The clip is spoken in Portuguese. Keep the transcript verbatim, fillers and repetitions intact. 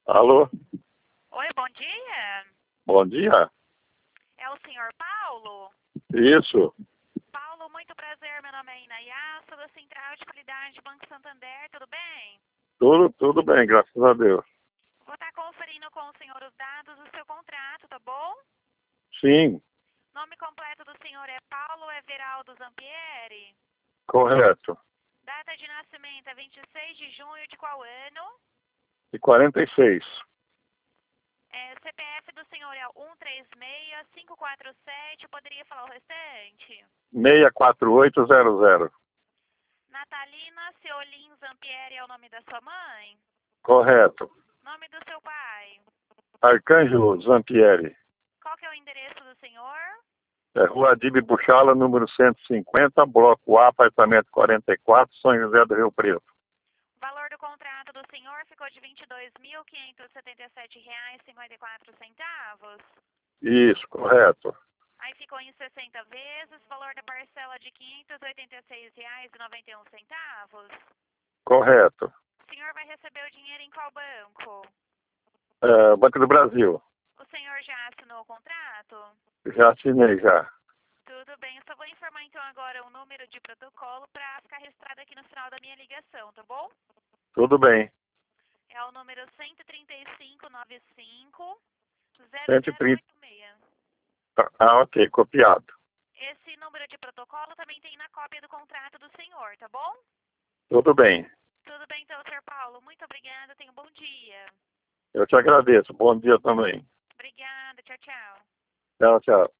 Alô? Oi, bom dia. Bom dia. É o senhor Paulo? Isso. Paulo, muito prazer. Meu nome é Inayá, sou da Central de Qualidade Banco Santander, tudo bem? Tudo, tudo bem, graças a Deus. Vou estar conferindo com o senhor os dados do seu contrato, tá bom? Sim, Nome completo do senhor é Paulo Everaldo Zampieri. correto. Data de nascimento é vinte e seis de junho de qual ano? E quarenta e seis. É, C P F do senhor é um três seis, cinco quatro sete, poderia falar o restante? seis quatro oito zero zero. Natalina Ceolin Zampieri é o nome da sua mãe? Correto. Nome do seu pai? Arcângelo Zampieri. Qual que é o endereço do senhor? É Rua Adib Buchala, número cento e cinquenta, Bloco A, apartamento quarenta e quatro, São José do Rio Preto. O valor do contrato do senhor ficou de vinte e dois mil, quinhentos e setenta e sete reais e cinquenta e quatro centavos. Isso, correto. Aí ficou em sessenta vezes, valor da parcela de quinhentos e oitenta e seis reais e noventa e um centavos. Correto. O senhor vai receber o dinheiro em qual banco? É, Banco do Brasil. O senhor já assinou o contrato? Já assinei já. Tudo bem, eu só vou informar então agora o número de protocolo para ficar registrado aqui no final da minha ligação, tá bom? Tudo bem. É o número um três cinco nove cinco zero cento e zero trinta. oito seis. Ah, ok, copiado. Esse número de protocolo também tem na cópia do contrato do senhor, tá bom? Tudo bem. Tudo bem então, senhor Paulo. Muito obrigada, tenha um bom dia. Eu te agradeço. Bom dia também. Obrigada, tchau, tchau. Tchau, tchau.